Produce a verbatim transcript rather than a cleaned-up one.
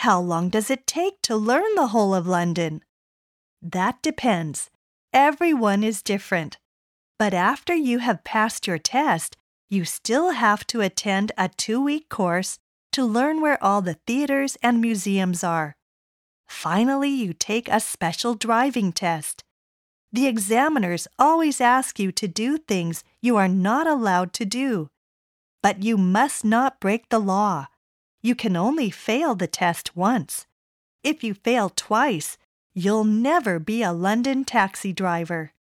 How long does it take to learn the whole of London? That depends. Everyone is different. But after you have passed your test, you still have to attend a two-week course to learn where all the theaters and museums are. Finally, you take a special driving test. The examiners always ask you to do things you are not allowed to do. But you must not break the law. You can only fail the test once. If you fail twice, you'll never be a London taxi driver.